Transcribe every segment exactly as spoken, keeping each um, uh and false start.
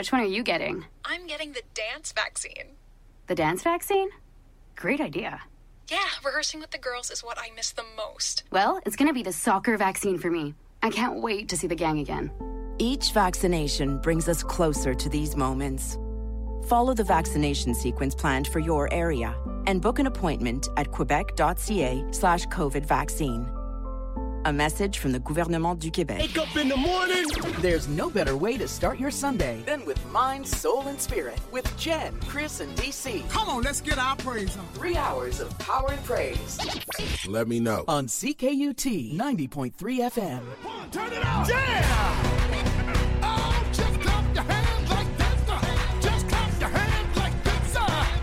which one are you getting? I'm getting the dance vaccine. The dance vaccine? Great idea. Yeah, rehearsing with the girls is what I miss the most. Well, it's gonna be the soccer vaccine for me. I can't wait to see the gang again. Each vaccination brings us closer to these moments. Follow the vaccination sequence planned for your area and book an appointment at quebec.ca slash COVID vaccine. A message from the Gouvernement du Québec. Wake up in the morning. There's no better way to start your Sunday than with Mind, Soul, and Spirit with Jen, Chris, and D C. Come on, let's get our praise on. Three hours of power and praise. Let me know. On C K U T ninety point three F M. Turn it out. Yeah! Oh, just clap your hands like this. Just clap your hands like this.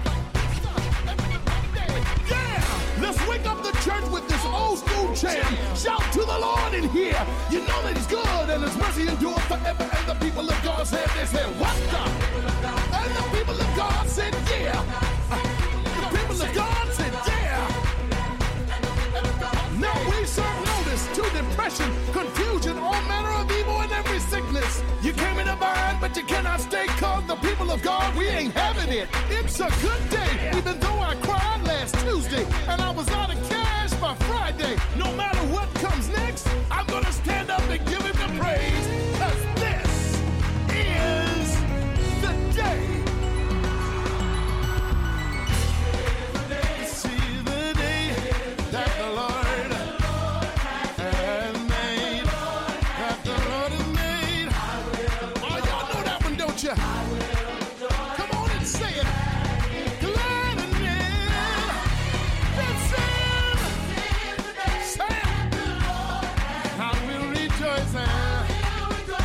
Yeah! Let's wake up the church with this old school chant. Shout to the Lord in here. You know that he's good and his mercy endures forever. And the people of God said, they said, what the? And the people of God said, yeah. The people of God said, yeah. Now we serve notice to depression, confusion, all manner of evil and every sickness. You came in a bind, but you cannot stay, cause the people of God, we ain't having it. It's a good day, even though I cried last Tuesday and I was out of cash by Friday. No matter what comes next, I'm gonna stand up and give him the praise, cause this is the day. See the day that the Lord has made, that the Lord has made. Oh, y'all know that one, don't you? Come on and say it. Glad in it. Listen. Say it. I will rejoice and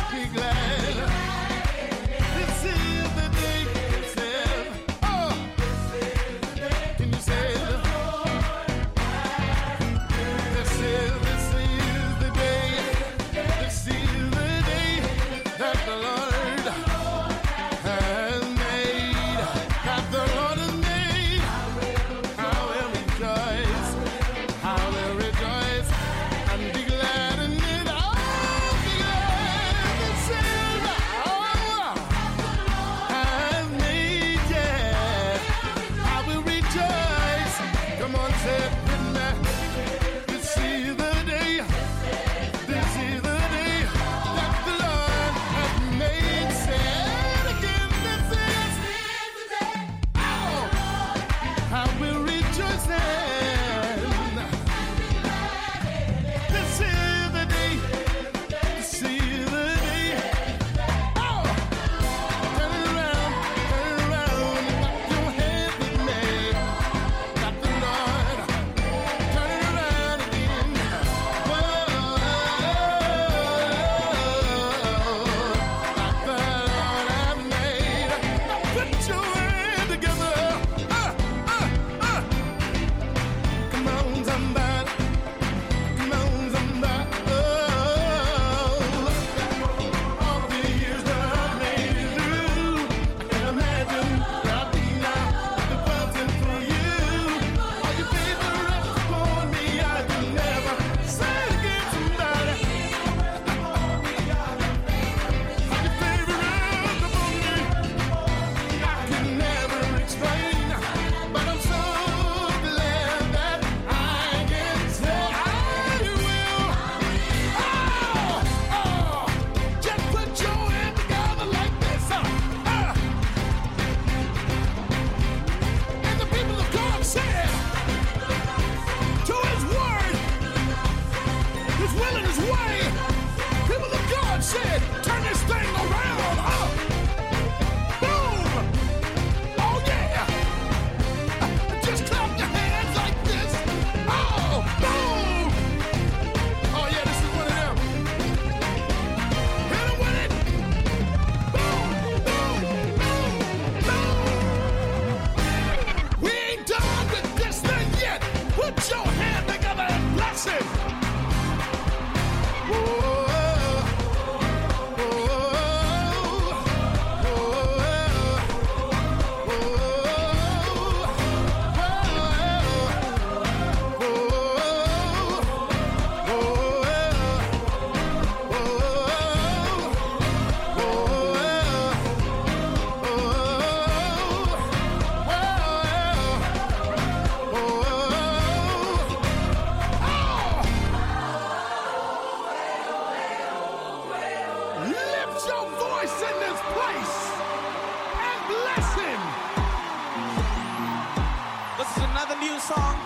is another new song.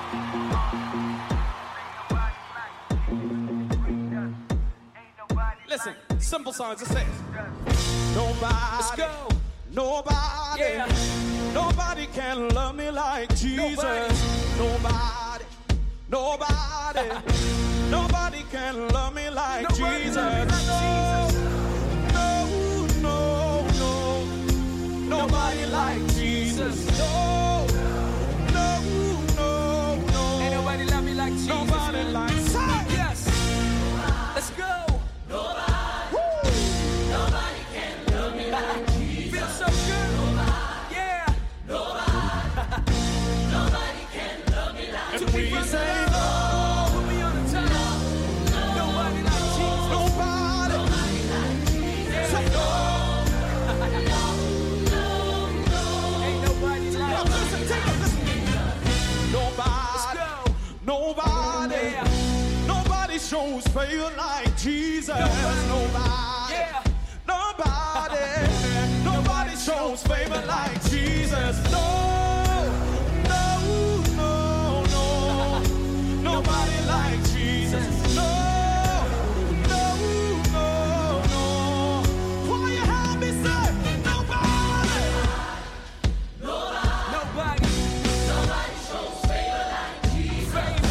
Listen, simple song, it just says nobody, let's go. Nobody, yeah. Nobody can love me like Jesus. Nobody, nobody, nobody, nobody can love me like nobody Jesus. Like Jesus. No, no, no, nobody like Jesus. No, no, no, no. Ain't nobody love me like Jesus. Nobody like Jesus. Yes. Let's go. Nobody. Woo. Nobody can love me like Jesus. Feels so good. Nobody. Yeah. Nobody. Nobody can love me like Jesus. And we say no. Put me on the top. No. No. Nobody like Jesus. Nobody. Nobody like Jesus. Yeah. Say no. No. No. No. Ain't nobody like Jesus. Listen, take it. Listen. Nobody. Let's go. Nobody. Yeah. Nobody shows favor like Jesus. Nobody, nobody, yeah. Nobody, nobody shows favor like Jesus. No, no, no, no, nobody like Jesus. No, no, no, no. Why you have me say nobody? Nobody, nobody, nobody shows favor like Jesus. Favor.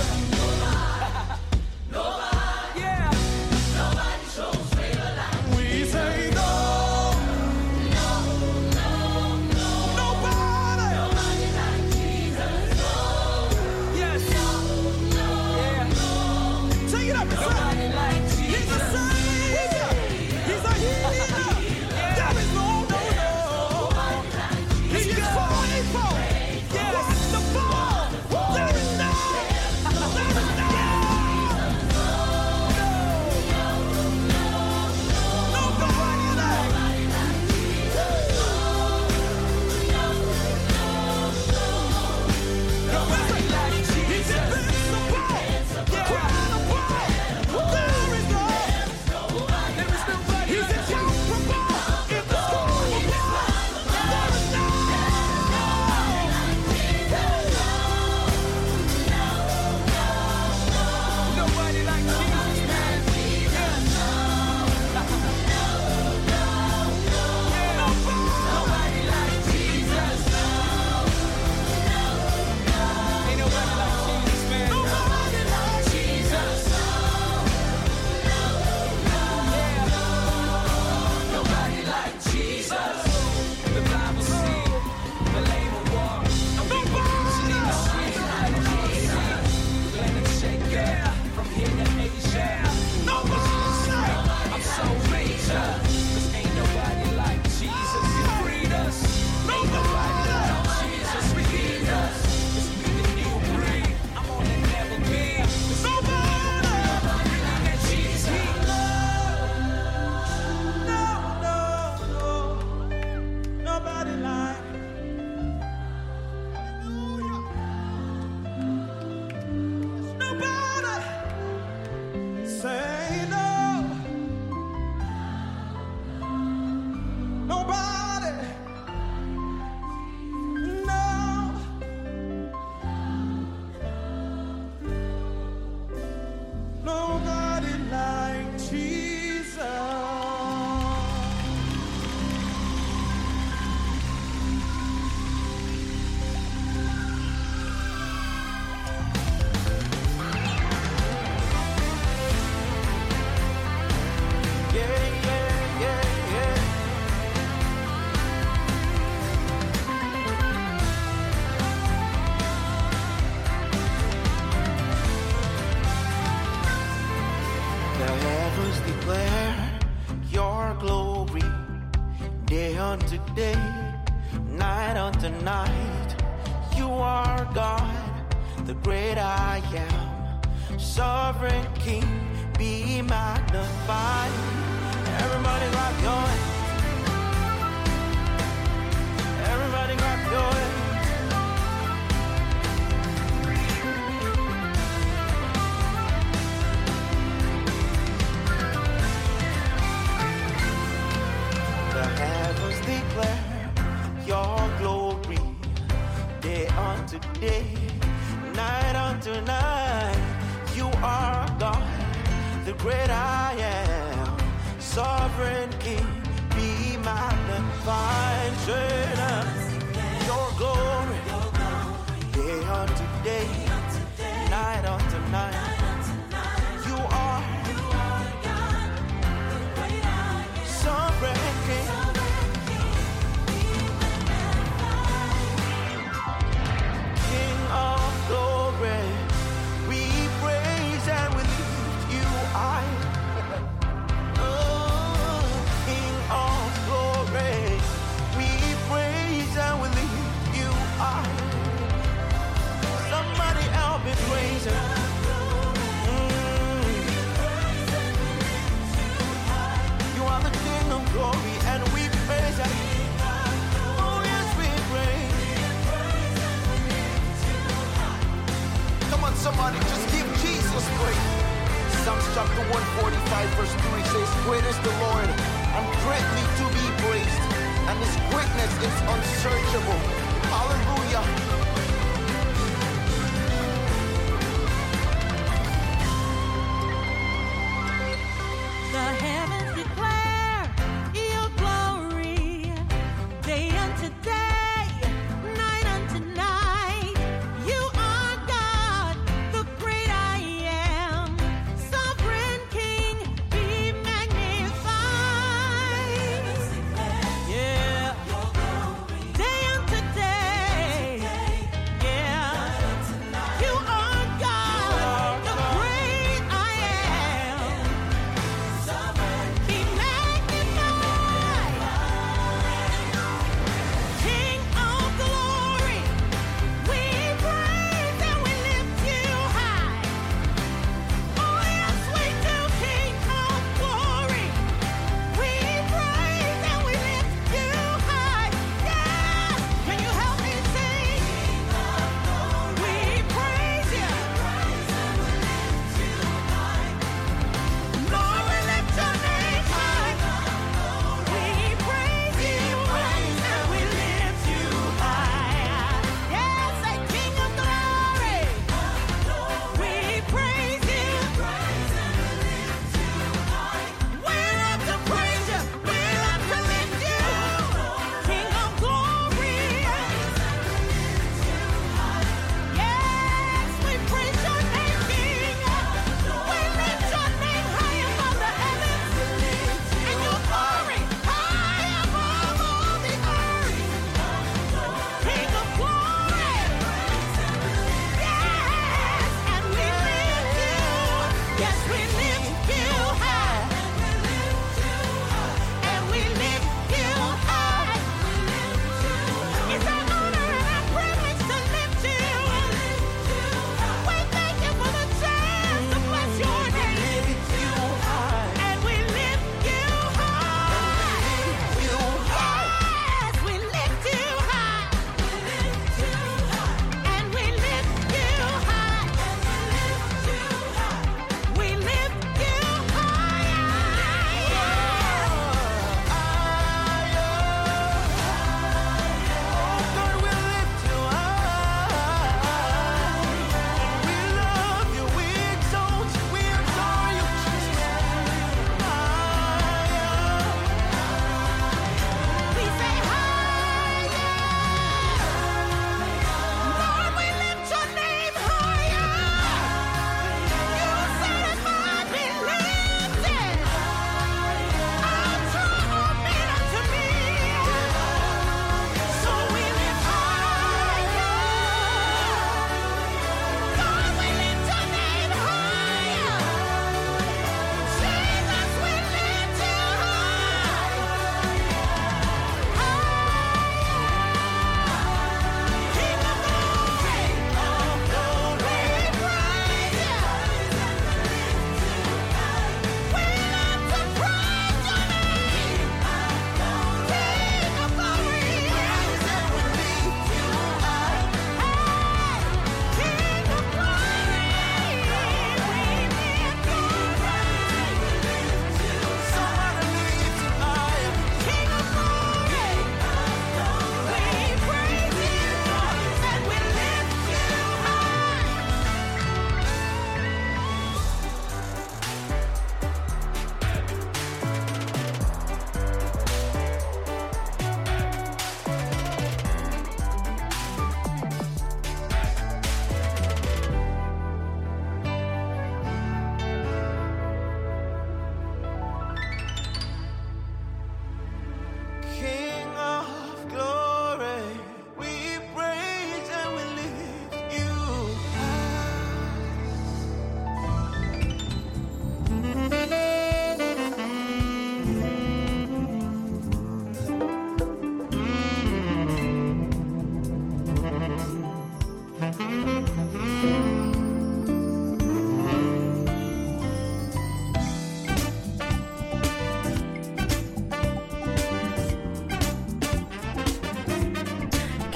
Nobody, yeah. Nobody shows favor like we say no, no, no, no. Nobody, nobody like Jesus. No, yes, no, no, yeah. No. Take it up, nobody like Jesus. He's a Savior. He's a healer. Yeah. There is no, no, no. He is faithful. Yeah. Wonderful. There is no, there is no. unto day, night unto night. You are God, the great I am, sovereign King, be magnified. Everybody clap your hands. Everybody clap your hands. The heavens declare your glory day unto day. night unto night. You are God, the great I am, sovereign King, be magnified. Your glory, day unto day, night unto night. You are sovereign King. King of glory, we praise and we lift you high. Oh, King of glory, we praise and we lift you high. Somebody help me praise him. Mm. You are the King of glory and we praise him. Oh yes, we praise. Come on, somebody, just give Jesus praise. Psalms chapter one forty-five verse three says, great is the Lord and greatly to be praised, and his greatness is unsearchable. Hallelujah. The heavens declare your glory, day unto day, night unto night. You are God, the great I am, sovereign King, be magnified. Yeah. Day unto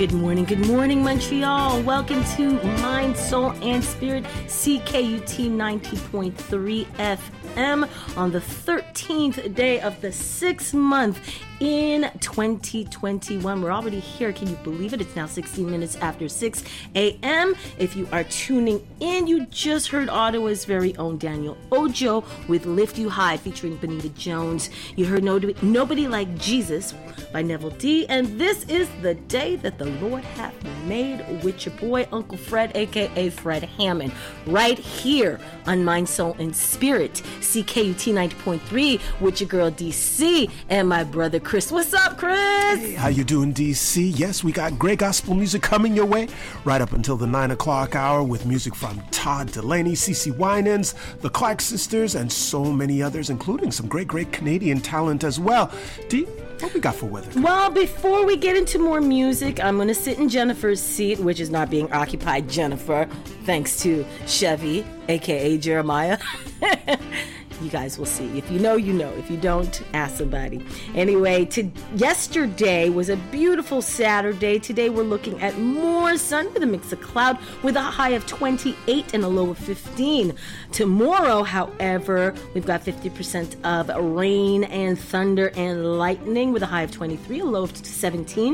Good morning, good morning, Montreal. Welcome to Mind, Soul, and Spirit, C K U T ninety point three F M on the thirteenth day of the sixth month in twenty twenty-one. We're already here. Can you believe it? It's now sixteen minutes after six a.m. If you are tuning in, you just heard Ottawa's very own Daniel Ojo with Lift You High featuring Benita Jones. You heard Nobody, Nobody Like Jesus by Neville D. And this is the day that the Lord hath made with your boy, Uncle Fred, a k a. Fred Hammond, right here on Mind, Soul, and Spirit, C K U T ninety point three with your girl, D C, and my brother, Chris. What's up, Chris? Hey, how you doing, D C? Yes, we got great gospel music coming your way right up until the nine o'clock hour with music from Todd Delaney, CeCe Winans, the Clark Sisters, and so many others, including some great, great Canadian talent as well. D, what we got for weather? Well, before we get into more music, I'm going to sit in Jennifer's seat, which is not being occupied, Jennifer, thanks to Chevy, a k a. Jeremiah. You guys will see. If you know, you know. If you don't, ask somebody. Anyway, to, yesterday was a beautiful Saturday. Today we're looking at more sun with a mix of cloud with a high of twenty-eight and a low of fifteen. Tomorrow, however, we've got fifty percent of rain and thunder and lightning with a high of twenty-three, a low of seventeen.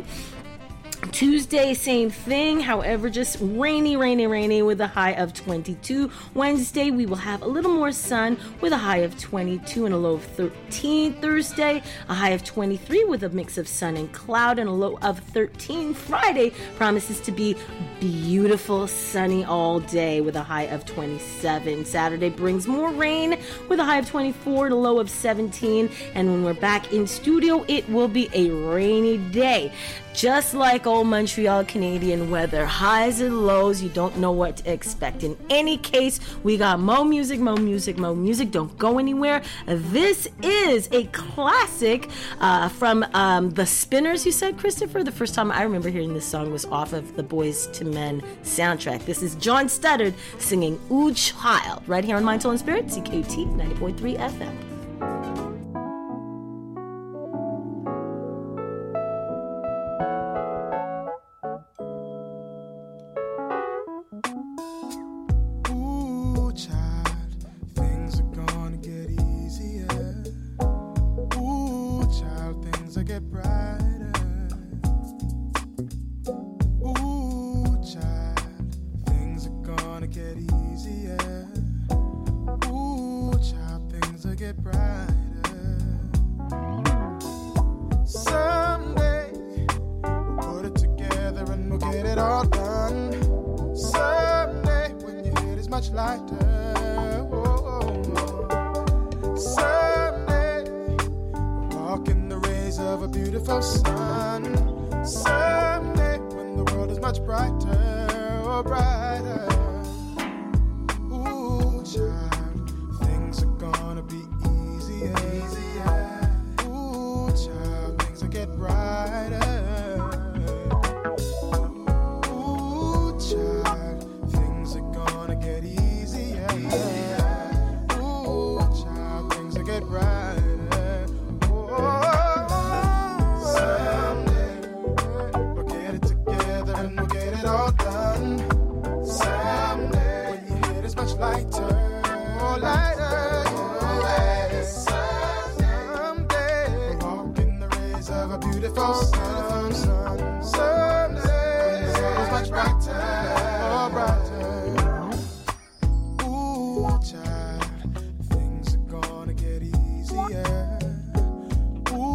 Tuesday, same thing, however, just rainy, rainy, rainy with a high of twenty-two. Wednesday, we will have a little more sun with a high of twenty-two and a low of thirteen. Thursday, a high of twenty-three with a mix of sun and cloud and a low of thirteen. Friday promises to be beautiful, sunny all day with a high of twenty-seven. Saturday brings more rain with a high of twenty-four and a low of seventeen. And when we're back in studio, it will be a rainy day. Just like old Montreal Canadian weather, highs and lows, you don't know what to expect. In any case, we got mo music, mo music, mo music. Don't go anywhere. This is a classic uh, from um, the Spinners, you said, Christopher? The first time I remember hearing this song was off of the Boys to Men soundtrack. This is John Studdard singing Ooh Child, right here on Mind, Soul, and Spirit, C K U T ninety point three F M.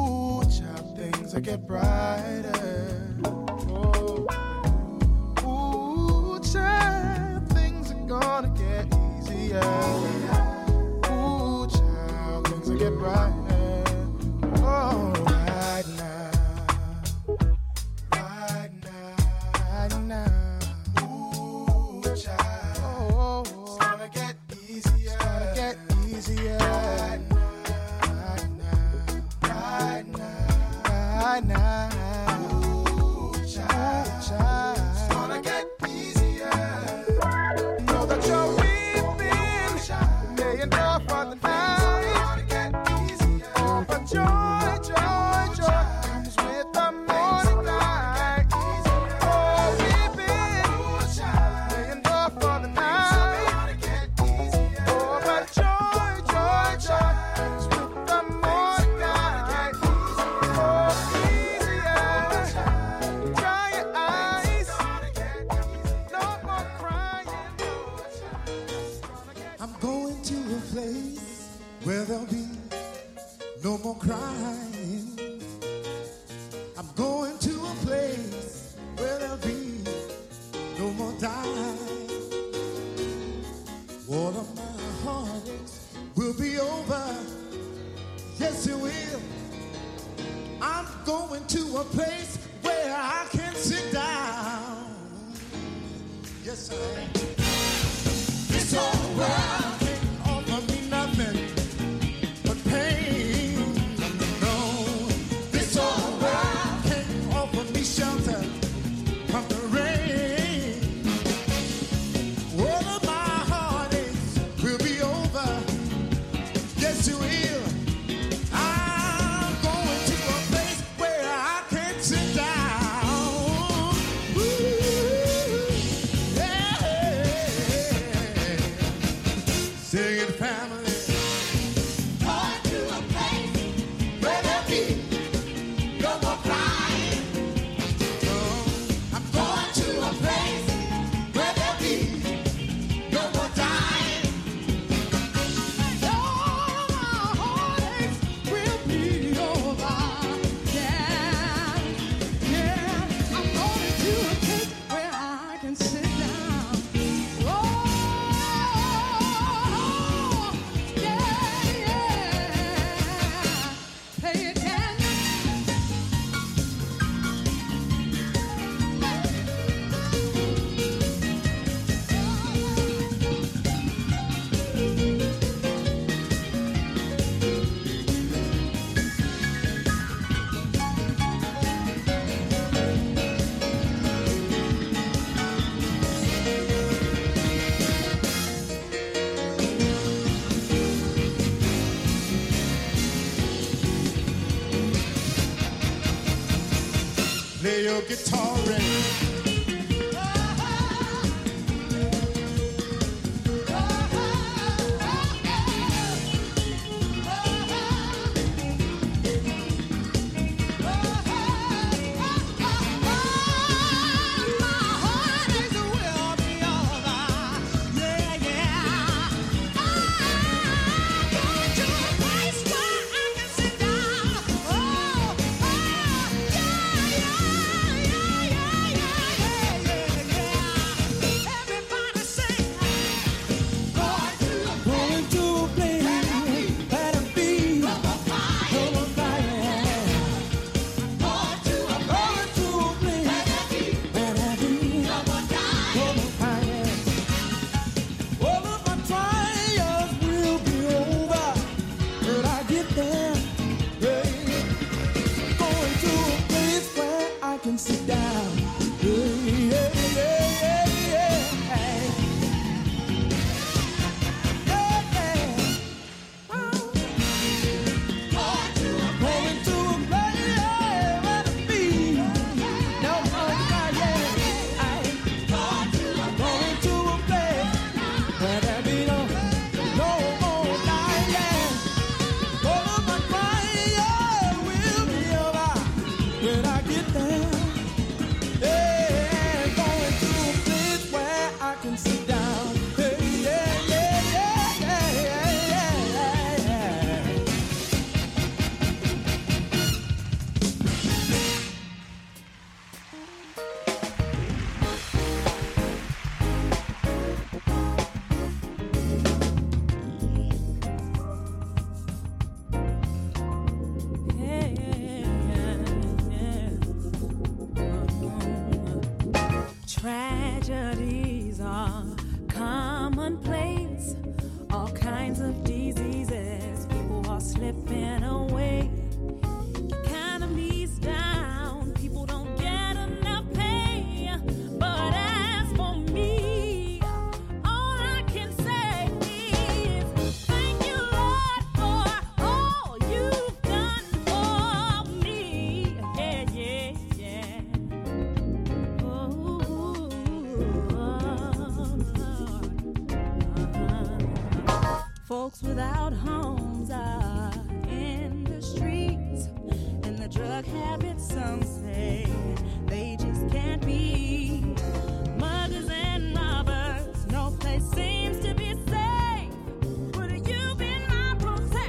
Get brighter. Oh, ooh, where there'll be no more crying. I'm going to a place where there'll be no more dying. All of my heartaches will be over. Yes, it will. I'm going to a place where I can sit down. Yes, I am. This whole world can't offer me nothing but pain. No, this whole world can't offer me shelter from the rain. All of my heartaches will be over. Yes, it will. I'm going to a place where I can sit down. Ooh, yeah. Sing it, family. Going to a place where there'll be no more crying. Oh, I'm going to a place where there'll be no more dying. All my heartaches will be over. Yeah, yeah. I'm going to a place where I can sit down. Oh, yeah, yeah. Pay attention. Play your guitar ready. Going to a place where there'll be no more crying. Going to a place where there'll be no more crying. All of my trials will be over when I get there. Hey. Going to a place where I can sit down. Hey, yeah, yeah, yeah, yeah. Hey. Going to a place where there'll be no more crying. Going to a place where there'll be no, no more dying. All of my crying will be over when I get there. Yeah, going to a place where I can sit down. Hey, yeah, yeah, yeah, yeah, yeah, yeah, yeah. Tragedies are commonplace. All kinds of diseases. People are slipping away. Economy's down. People don't get enough pay. But as for me, all I can say is thank you, Lord, for all you've done for me. Yeah, yeah, yeah. Folks without homes are in the streets, and the drug habits, some say they just can't be. Muggers and robbers, no place seems to be safe. Would you been my protector?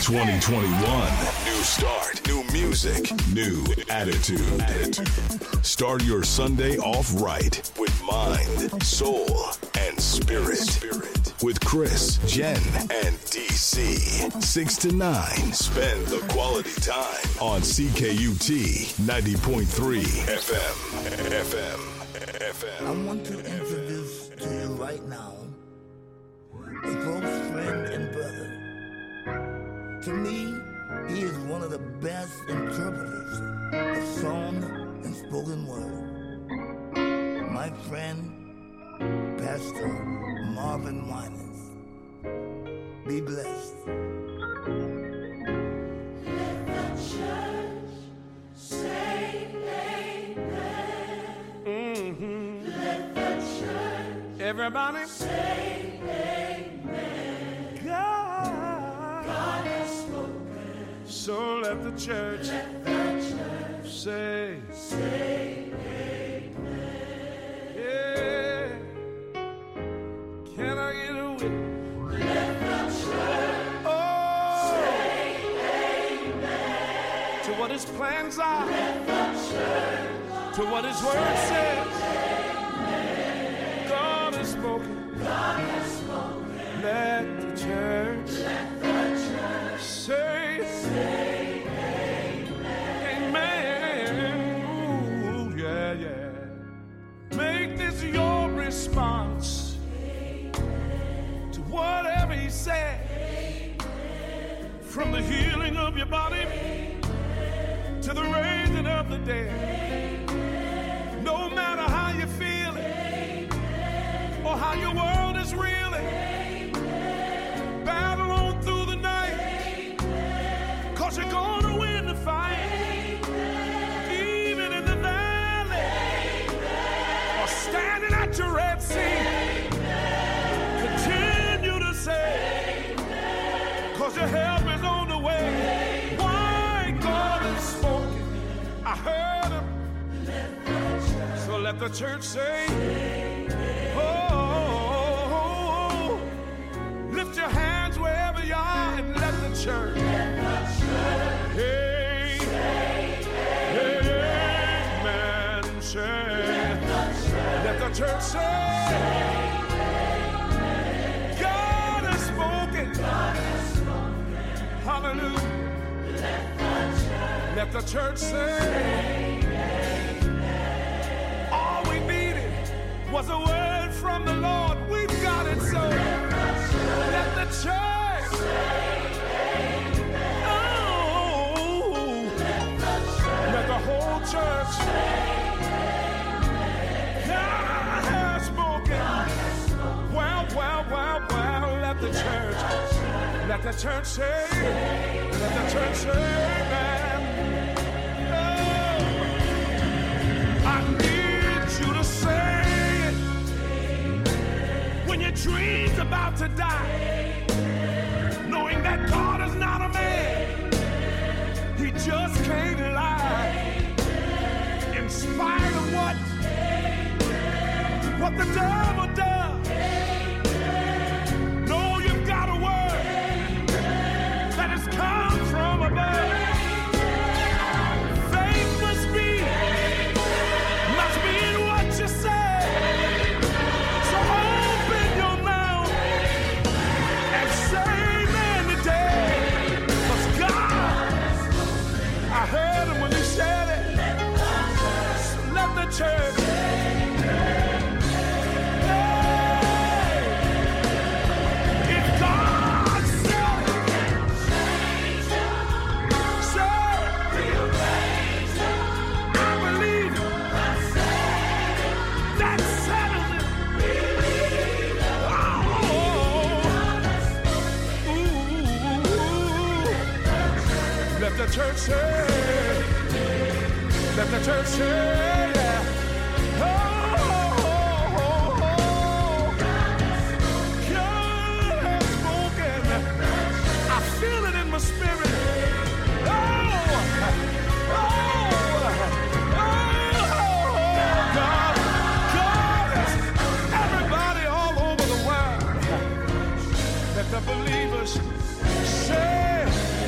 twenty twenty-one. New start, new music, new attitude. attitude. Start your Sunday off right with mind, soul, and spirit. Spirit. With Chris, Jen, and D C. six to nine. Spend the quality time on C K U T ninety point three F M. F M. F M. I want to introduce to you right now a close friend and brother. To me, he is one of the best interpreters of song and spoken word. My friend, Pastor Marvin Winans. Be blessed. Let the church say amen. Mm-hmm. Let the church Everybody say amen. God, God has spoken. So let the church, let the church say, say amen. Yeah. Can I get a witness? Let the church oh. say amen. To what his plans are. Let the church to what his word says. amen. God has spoken. God has spoken. Let the church, let the church say, say amen. Amen. Ooh, yeah, yeah. Make this your response amen. To whatever he said. Amen. From the healing of your body amen. To the raising of the dead. Amen. No matter how you feel it amen. Or how your world is reeling. Battle on through the night. Amen. Cause you're gonna win the fight. Amen. Even in the valley. Amen. Or standing at your Red Sea. Amen. Continue to say. Amen. Cause your help is on the way. Amen. Why God has spoken. I heard him. Let so let the church say. Amen. Oh. Lift your hands wherever you are and let the church. Let the church hey, say amen. Amen. Say. Let the church, let the church say. say amen. God has spoken. God has spoken. Hallelujah. Let the church, let the church say. say amen. All we needed was a word from the Lord. We've got it so. Let the church say amen. Oh, let the, church, let the whole church say amen. God has spoken. God has spoken. Well, well, well, well, let the church, let the church say, let the church say amen. Oh, I need you to say it when your dream's about to die. Knowing that God is not a man, he just can't lie. In spite of what, what the devil does, know you've got a word that has come from above. Faith must be, must be in what you say. So open your mouth and say I heard him when he said it. So let the church. Hey, if God said it, say I believe it. That settles it. Oh, ooh, let the church say. Let the church say, yeah. Oh, oh, oh, oh. God has spoken. I feel it in my spirit. Oh, oh, oh, oh. God, God has everybody all over the world. Let the believers say,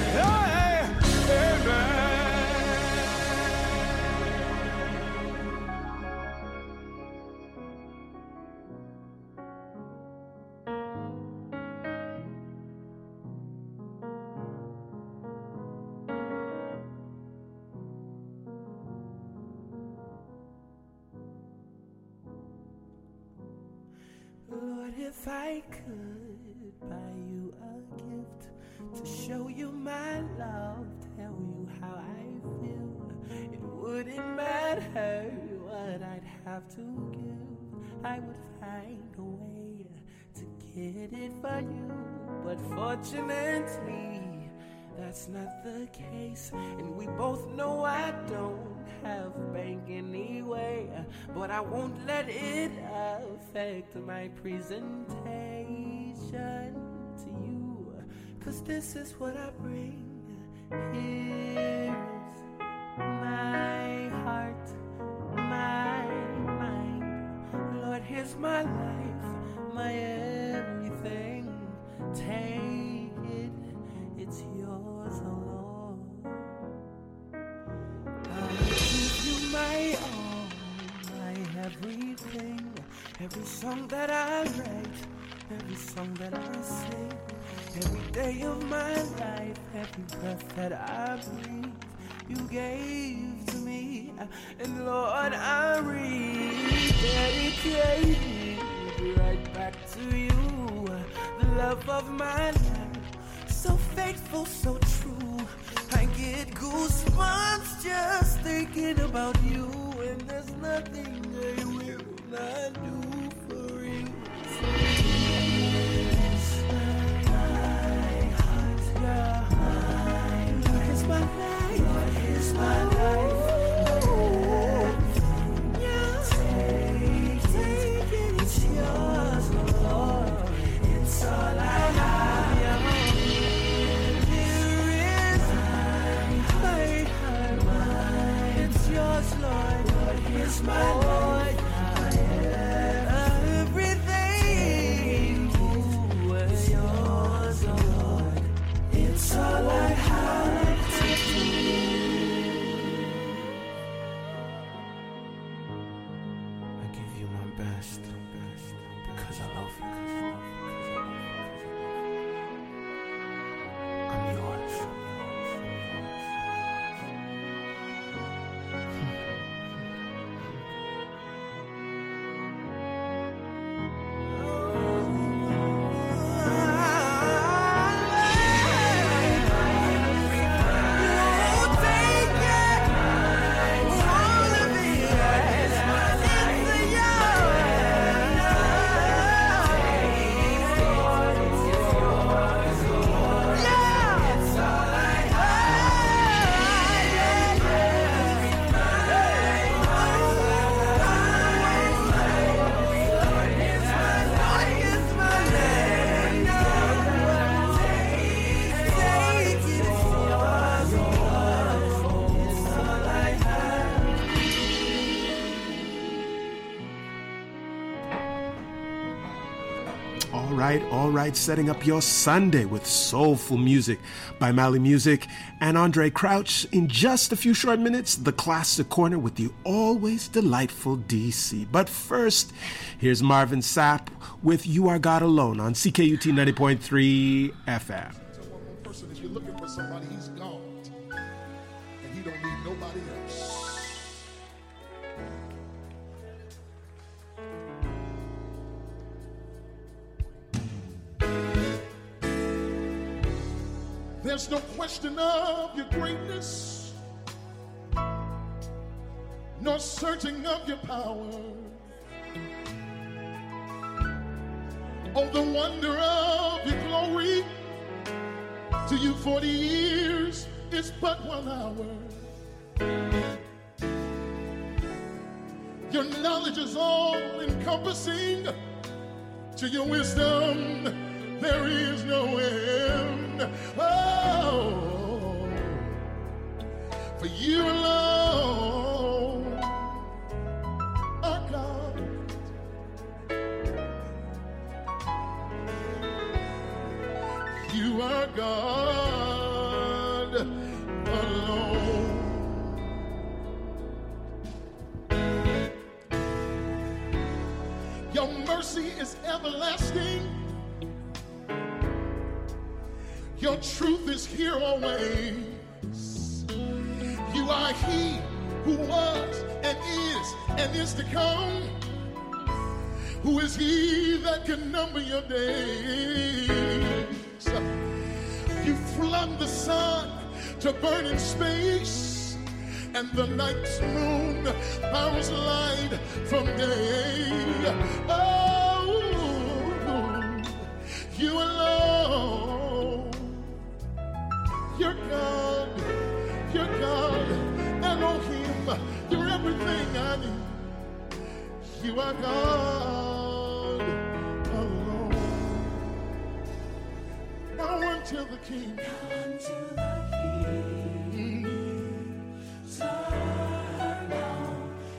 Lord, if I could buy you a gift to show you my love, tell you how I feel, it wouldn't matter what I'd have to give. I would find a way to get it for you, but fortunately that's not the case, and we both know I don't have bank anyway, but I won't let it affect my presentation to you, cause this is what I bring. Here's my heart, my mind, Lord, here's my life, my everything. Take it, it's yours, oh Lord. I'll give you my all, my everything. Every song that I write, every song that I sing, every day of my life, every breath that I breathe, you gave to me, and Lord, I rededicate it right back to you. The love of my life, so faithful, so true. I get goosebumps just thinking about you, and there's nothing I will not do for you. So here's my heart, yeah. Here's my life, here's my life. Yeah. Take, take it, it's yours, Lord. It's all I have. Lord, here's my Lord, everything is yours, oh Lord. It's all I have to do. I give you my best, because I love you. I'm yours. All right, setting up your Sunday with soulful music by Mali Music and Andre Crouch. In just a few short minutes, the Classic Corner with the always delightful D C. But first, here's Marvin Sapp with You Are God Alone on C K U T ninety point three F M. So one more person, if you're looking for somebody, he's God, and he don't need nobody else. There's no question of your greatness, nor searching of your power. Oh, the wonder of your glory. To you forty years is but one hour. Your knowledge is all encompassing. To your wisdom there is no end. Oh, for you alone are God. You are God alone. Your mercy is everlasting. Your truth is here always. You are he who was and is and is to come. Who is he that can number your days? You flung the sun to burn in space, and the night's moon powers light from day. Oh, you alone. You're God. You're God. Elohim. You're everything I need. You are God alone. Now unto the King. Now unto the King. Eternal,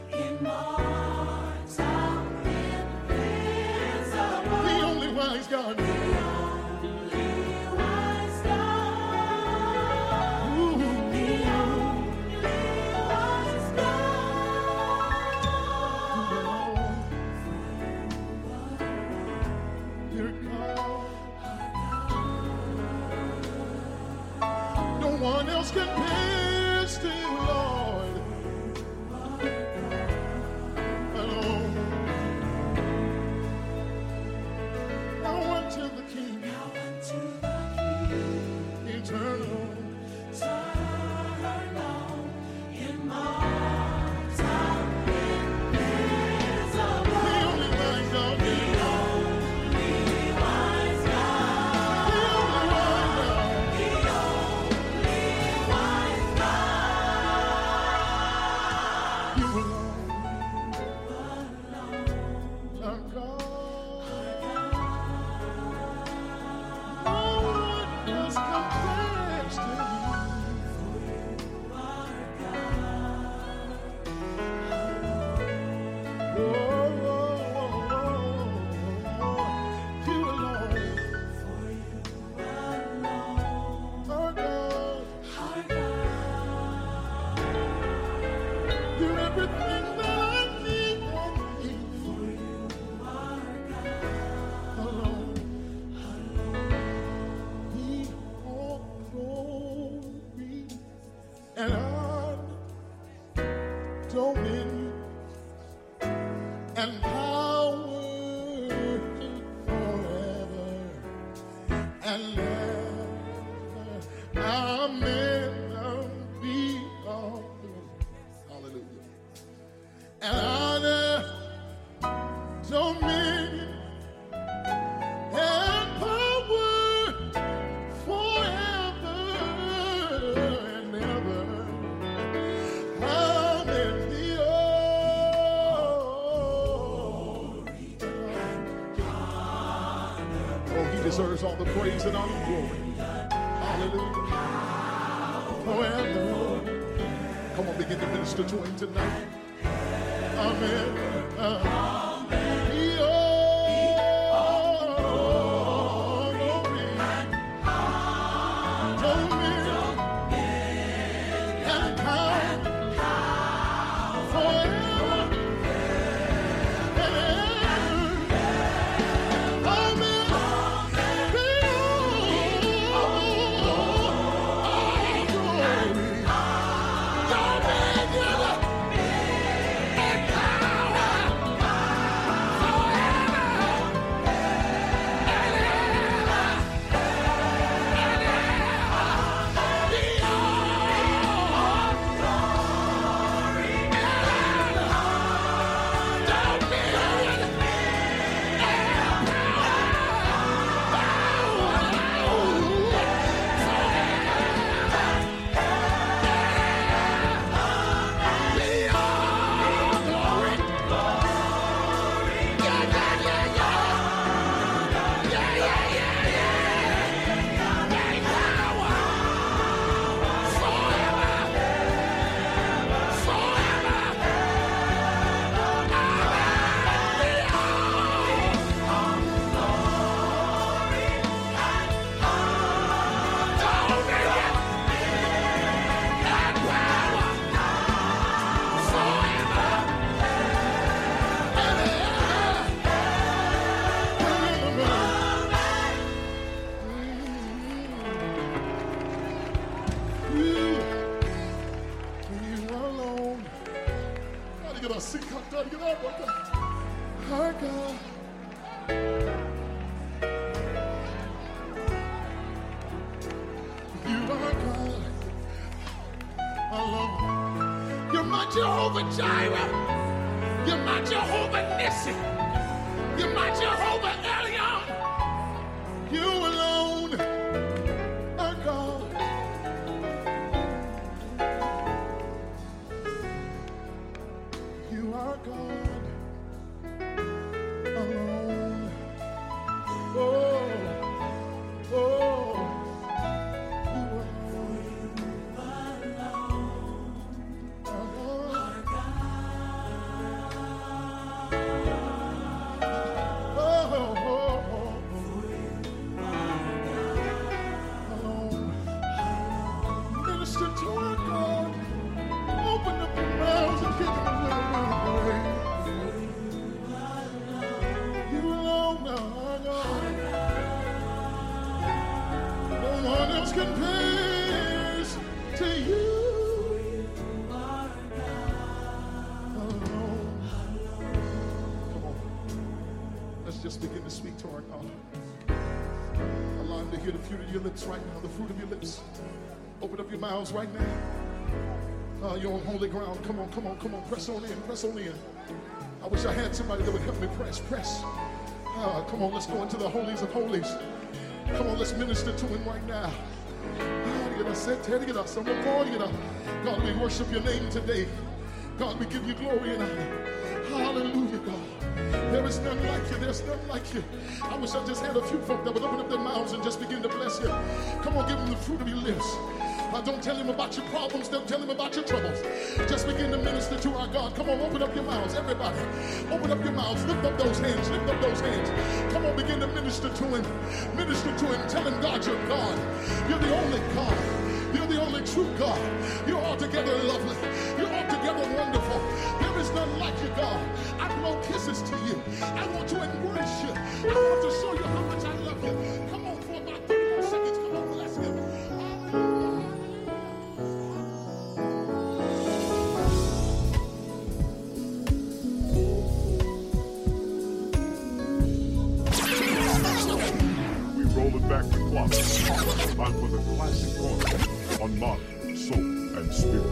immortal, invisible. The only wise God. The only wise God. Ooh. The only wise God. You're God. No one else compares to you, Lord. Alone. Now unto the King. Now unto the King. Eternal. Eternal. Immortal. Invisible. The only wise God. The only wise God. The only wise God. The only wise God. You alone. Our God. No one else compares to you. Oh, oh, oh, oh. You alone. Our God. You're everything that I need. I need. Alone. He all glory and honor, dominion and power forever and ever. Amen. Be all glory. Hallelujah. And honor, dominion, and power forever and ever. Amen. Be all. Oh, he deserves all the praise and all the glory. Hallelujah. Forever. Come on, begin to minister to him tonight. Amen. Uh, Be all glory, dominion, and power forever and ever. Amen. Be all glory, dominion, and power God. You are God. Alone. You're my Jehovah Jireh. You're my Jehovah Nissi. You're my Jehovah Elion. You alone are God. You are God alone. Oh, oh, you compares to you. Alone. Come on. Let's just begin to speak to our God. Allow him to hear the fruit of your lips right now, the fruit of your lips. Open up your mouths right now. Uh, you're on holy ground. Come on, come on, come on. Press on in, press on in. I wish I had somebody that would help me press, press. Uh, come on, let's go into the holies of holies. Come on, let's minister to him right now. God, we worship your name today. God, we give you glory and honor. Hallelujah, God. There is none like you. There's none like you. I wish I just had a few folk that would open up their mouths and just begin to bless him. Come on, give him the fruit of your lips. Uh, don't tell him about your problems. Don't tell him about your troubles. Just begin to minister to our God. Come on, open up your mouths, everybody. Open up your mouths. Lift up those hands. Lift up those hands. Come on, begin to minister to him. Minister to him. Tell him, God, you're God. You're the only God. You're the only true God. You're altogether lovely. You're altogether wonderful. There is none like you, God. I blow kisses to you. I want to embrace you. I want to show you how much I love you. Come on for about thirty more seconds. Come on, bless him. We roll it back the clock. Time for the classic corner on Mind, Soul, and Spirit.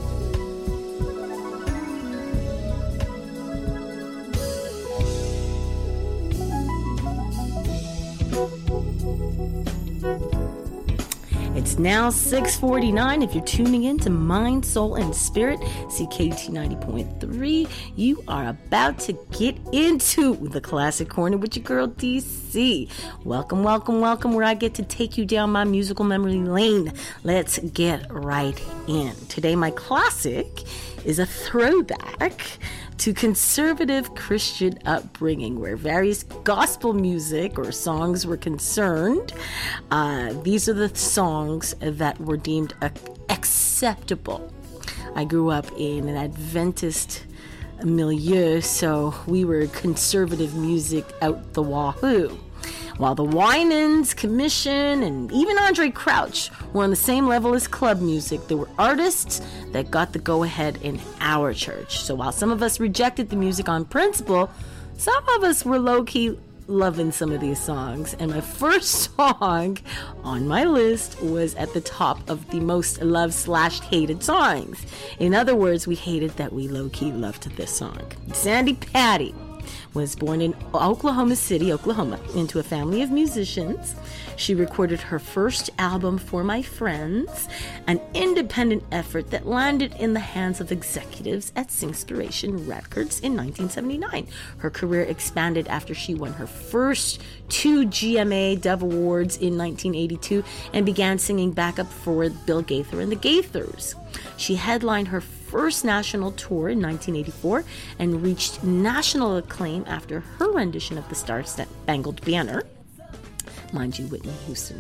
It's now six forty-nine. If you're tuning in to Mind, Soul, and Spirit, C K T ninety point three, you are about to get into the Classic Corner with your girl D C. Welcome, welcome, welcome, where I get to take you down my musical memory lane. Let's get right in. Today, my classic is a throwback to conservative Christian upbringing, where various gospel music or songs were concerned. Uh, these are the songs that were deemed acceptable. I grew up in an Adventist milieu, so we were conservative music out the wahoo. While the Winans, Commission, and even Andre Crouch were on the same level as club music, there were artists that got the go-ahead in our church. So while some of us rejected the music on principle, some of us were low-key loving some of these songs. And my first song on my list was at the top of the most loved slash hated songs. In other words, we hated that we low-key loved this song. Sandy Patty was born in Oklahoma City, Oklahoma, into a family of musicians. She recorded her first album, For My Friends, an independent effort that landed in the hands of executives at Singspiration Records in nineteen seventy-nine. Her career expanded after she won her first two G M A Dove Awards in nineteen eighty-two and began singing backup for Bill Gaither and the Gaithers. She headlined her first national tour in nineteen eighty-four and reached national acclaim after her rendition of the Star Spangled Banner. Mind you, Whitney Houston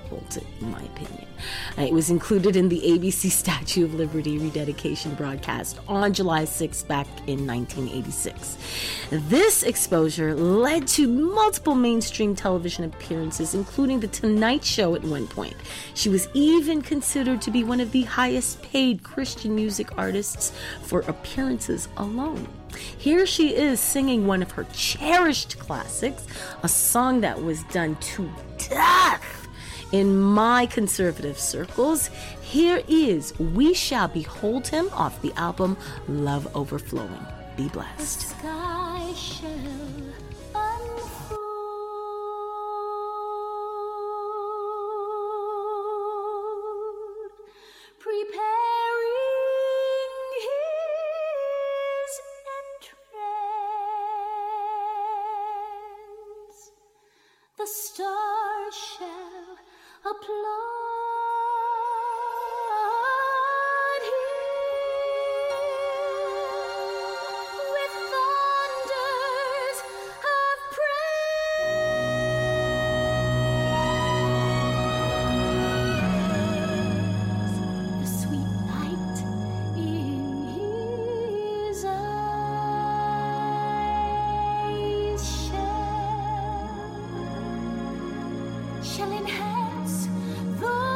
holds it, in my opinion. Uh, it was included in the A B C Statue of Liberty rededication broadcast on July sixth back in nineteen eighty-six. This exposure led to multiple mainstream television appearances, including The Tonight Show at one point. She was even considered to be one of the highest paid Christian music artists for appearances alone. Here she is singing one of her cherished classics, a song that was done to death in my conservative circles. Here is We Shall Behold Him off the album Love Overflowing. Be blessed. The sky shall unfold, preparing his entrance. The stars shall applaud him with thunders of praise. The sweet light in his eyes shall, shall enhance the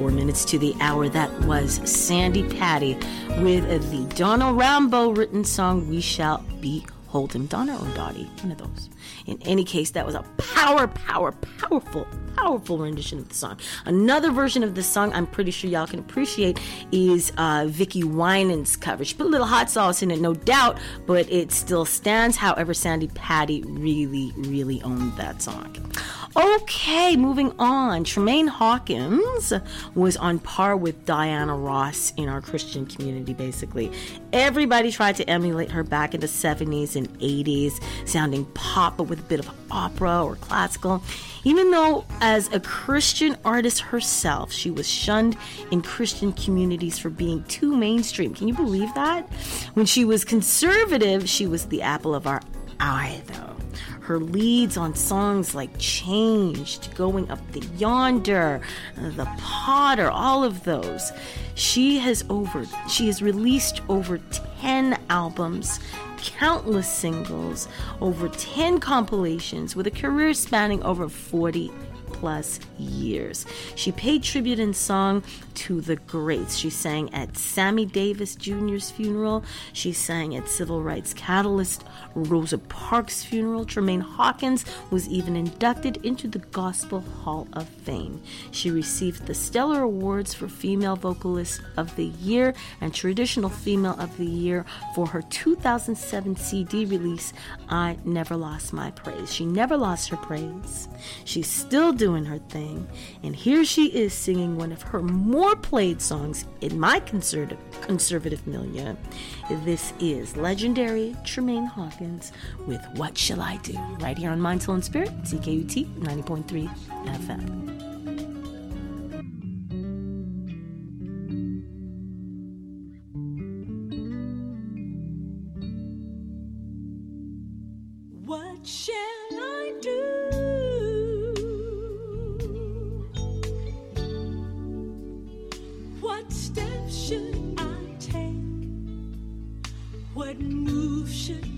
Four minutes to the hour. That was Sandy Patty with the Donna Rambo written song, We Shall Behold Him. Donna or Dottie? One of those. In any case, that was a power, power, powerful, powerful rendition of the song. Another version of the song I'm pretty sure y'all can appreciate is uh, Vicki Winans' cover. She put a little hot sauce in it, no doubt, but it still stands. However, Sandy Patty really, really owned that song. Okay, moving on. Tremaine Hawkins was on par with Diana Ross in our Christian community, basically. Everybody tried to emulate her back in the seventies and eighties, sounding pop, but with a bit of opera or classical. Even though, as a Christian artist herself, she was shunned in Christian communities for being too mainstream. Can you believe that? When she was conservative, she was the apple of our eye, though. Her leads on songs like Changed, Going Up the Yonder, The Potter, all of those. She has over she has released over ten albums, countless singles, over ten compilations, with a career spanning over forty plus years. She paid tribute in song to the greats. She sang at Sammy Davis Junior's funeral. She sang at Civil Rights Catalyst Rosa Parks' funeral. Tremaine Hawkins was even inducted into the Gospel Hall of Fame. She received the Stellar Awards for Female Vocalist of the Year and Traditional Female of the Year for her two thousand seven C D release, I Never Lost My Praise. She never lost her praise. She's still doing her thing, and here she is singing one of her more played songs in my conservative conservative milieu. This is legendary Tremaine Hawkins with What Shall I Do? Right here on Mind, Soul, and Spirit, C K U T ninety point three F M. What shall I do? What steps should I take? What move should